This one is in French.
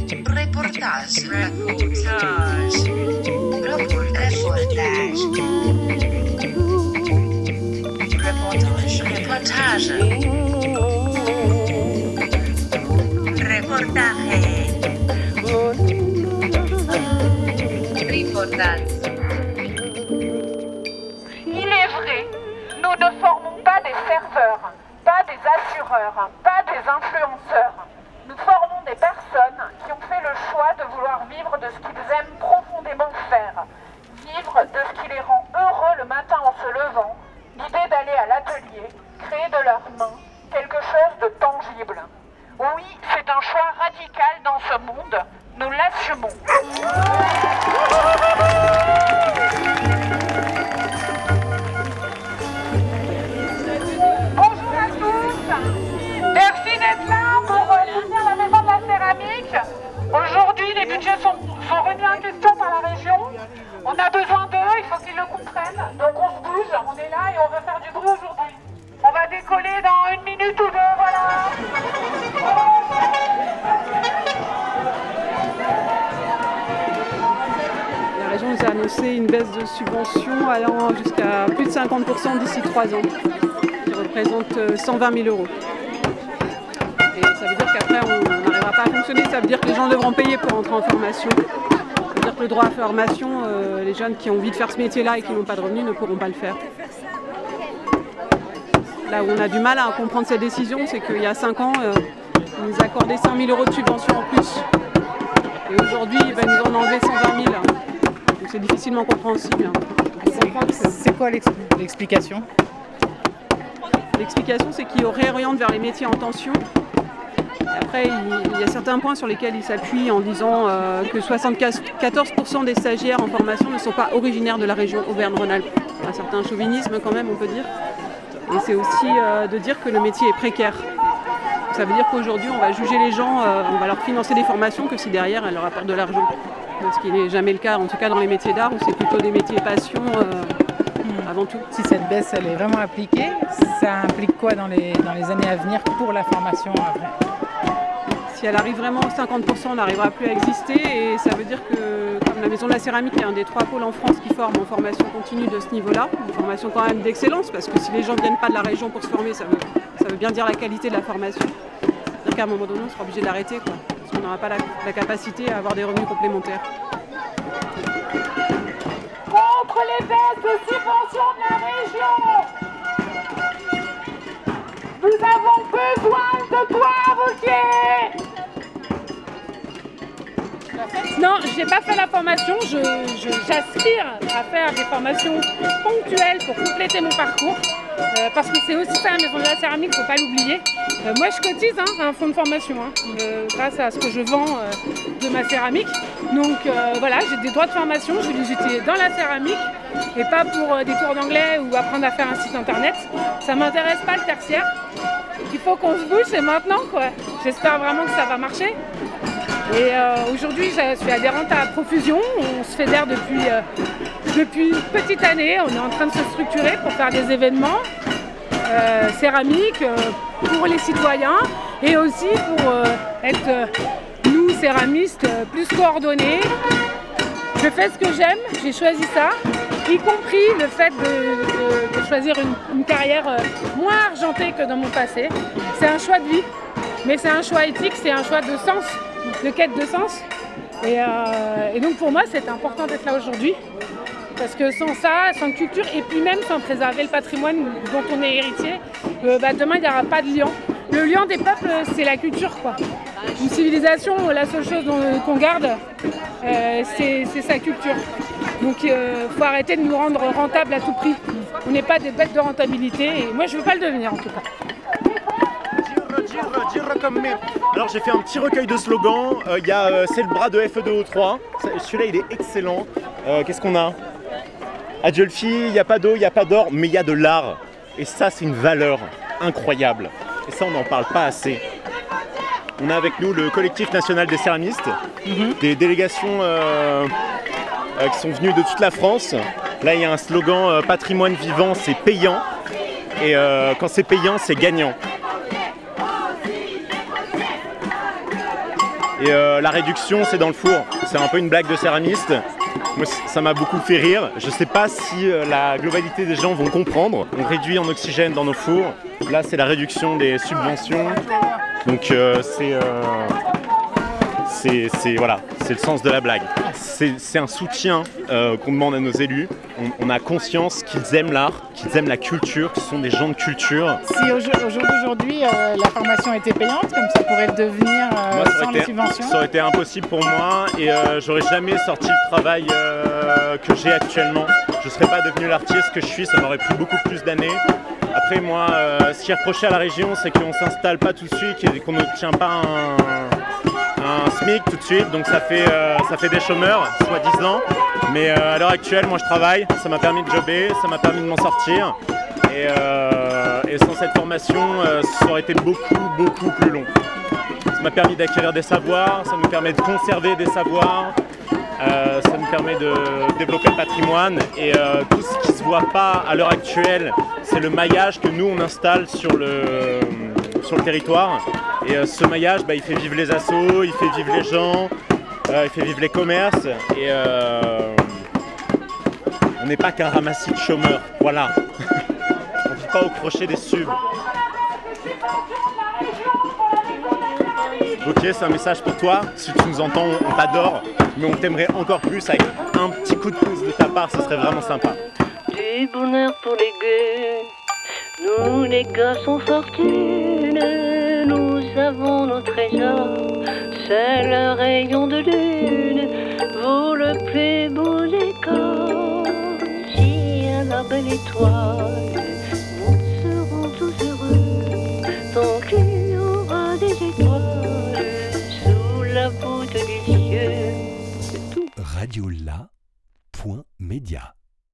Reportage. Il est vrai, nous ne formons pas des serveurs, pas des assureurs, pas des influenceurs. Nous formons des personnes qui ont fait le choix de vouloir vivre de ce qu'ils aiment profondément faire. Vivre de ce qui les rend heureux le matin en se levant, l'idée d'aller à l'atelier, créer de leurs mains quelque chose de tangible. Oui, c'est un choix radical dans ce monde, nous l'assumons. Bonjour à tous, merci d'être là pour soutenir la maison de la céramique. Aujourd'hui, les budgets sont remis en question par la région. On a besoin d'eux, il faut qu'ils le comprennent. Donc on se bouge, on est là et on veut faire du bruit aujourd'hui. On va décoller dans 1 minute ou 2, voilà. La région nous a annoncé une baisse de subventions allant jusqu'à plus de 50% d'ici 3 ans, qui représente 120 000 €. Et ça veut dire qu'après on n'arrivera pas à fonctionner, ça veut dire que les gens devront payer pour entrer en formation. Ça veut dire que le droit à formation, les jeunes qui ont envie de faire ce métier-là et qui n'ont pas de revenus ne pourront pas le faire. Là où on a du mal à comprendre cette décision, c'est qu'il y a 5 ans, ils nous accordaient 100 000 € de subventions en plus. Et aujourd'hui, ils nous en enlever 120 000. Donc c'est difficilement compréhensible. C'est quoi l'explication ? L'explication, c'est qu'ils réorientent vers les métiers en tension. Et après, il y a certains points sur lesquels ils s'appuient en disant que 74% des stagiaires en formation ne sont pas originaires de la région Auvergne-Rhône-Alpes. Un certain chauvinisme quand même, on peut dire. Et c'est aussi de dire que le métier est précaire. Ça veut dire qu'aujourd'hui, on va juger les gens, on va leur financer des formations que si derrière, elles leur apportent de l'argent. Ce qui n'est jamais le cas, en tout cas dans les métiers d'art, où c'est plutôt des métiers passion avant tout. Si cette baisse elle est vraiment appliquée, ça implique quoi dans les années à venir pour la formation après ? Si elle arrive vraiment aux 50%, on n'arrivera plus à exister. Et ça veut dire que, comme la Maison de la Céramique est un des 3 pôles en France qui forment en formation continue de ce niveau-là, une formation quand même d'excellence, parce que si les gens ne viennent pas de la région pour se former, ça veut bien dire la qualité de la formation. C'est-à-dire qu'à un moment donné, on sera obligé de l'arrêter, parce qu'on n'aura pas la capacité à avoir des revenus complémentaires. Contre les baisses de subventions de la région, nous avons besoin de toi, Wauquiez. Non, je n'ai pas fait la formation, j'aspire à faire des formations ponctuelles pour compléter mon parcours, parce que c'est aussi ça la Maison de la Céramique, il ne faut pas l'oublier. Moi je cotise à un fonds de formation, grâce à ce que je vends de ma céramique. Donc voilà, j'ai des droits de formation, je vais les utiliser dans la céramique et pas pour des cours d'anglais ou apprendre à faire un site internet. Ça ne m'intéresse pas le tertiaire. Il faut qu'on se bouge, c'est maintenant quoi. J'espère vraiment que ça va marcher. Et aujourd'hui, je suis adhérente à Profusion. On se fédère depuis une petite année. On est en train de se structurer pour faire des événements céramiques pour les citoyens et aussi pour être, nous, céramistes, plus coordonnés. Je fais ce que j'aime, j'ai choisi ça, y compris le fait de choisir une carrière moins argentée que dans mon passé. C'est un choix de vie, mais c'est un choix éthique, c'est un choix de sens. De quête de sens. Et donc pour moi, c'est important d'être là aujourd'hui. Parce que sans ça, sans culture, et puis même sans préserver le patrimoine dont on est héritier, demain, il n'y aura pas de lion. Le lion des peuples, c'est la culture, quoi. Une civilisation, la seule chose qu'on garde, c'est sa culture. Donc il faut arrêter de nous rendre rentables à tout prix. On n'est pas des bêtes de rentabilité, et moi, je ne veux pas le devenir, en tout cas. Alors j'ai fait un petit recueil de slogans, c'est le bras de FE2O3, celui-là il est excellent. Qu'est-ce qu'on a? Adjolfi, il n'y a pas d'eau, il n'y a pas d'or, mais il y a de l'art. Et ça c'est une valeur incroyable. Et ça on n'en parle pas assez. On a avec nous le collectif national des céramistes, des délégations qui sont venues de toute la France. Là il y a un slogan patrimoine vivant, c'est payant. Et quand c'est payant, c'est gagnant. Et la réduction, c'est dans le four. C'est un peu une blague de céramiste. Moi, ça m'a beaucoup fait rire. Je sais pas si la globalité des gens vont comprendre. On réduit en oxygène dans nos fours. Là, c'est la réduction des subventions. Donc voilà, c'est le sens de la blague. C'est un soutien qu'on demande à nos élus. On a conscience qu'ils aiment l'art, qu'ils aiment la culture, qu'ils sont des gens de culture. Si au jour d'aujourd'hui, la formation était payante, comme ça pourrait le devenir sans les subventions? Ça aurait été impossible pour moi et j'aurais jamais sorti le travail que j'ai actuellement. Je ne serais pas devenu l'artiste que je suis, ça m'aurait pris beaucoup plus d'années. Après moi, ce qui est reproché à la région, c'est qu'on ne s'installe pas tout de suite et qu'on n'obtient pas un SMIC tout de suite, donc ça fait des chômeurs, soi-disant. Mais à l'heure actuelle, moi je travaille, ça m'a permis de jobber, ça m'a permis de m'en sortir. Et sans cette formation, ça aurait été beaucoup plus long. Ça m'a permis d'acquérir des savoirs, ça nous permet de conserver des savoirs, ça nous permet de développer le patrimoine. Et tout ce qui ne se voit pas à l'heure actuelle, c'est le maillage que nous on installe sur le territoire. Et ce maillage, il fait vivre les assos, il fait vivre les gens, il fait vivre les commerces. Et on n'est pas qu'un ramassis de chômeurs, voilà. On ne vit pas au crochet des subs. Ok, c'est un message pour toi. Si tu nous entends, on t'adore, mais on t'aimerait encore plus avec un petit coup de pouce de ta part, ce serait vraiment sympa. Du bonheur pour les gueux, nous les gars sans fortune, nous avons nos trésors, c'est le rayon de lune, vaut le plus beau décor. Si à la belle étoile, nous serons tous heureux, tant qu'il y aura des étoiles sous la voûte des cieux. C'est tout. Radiola.media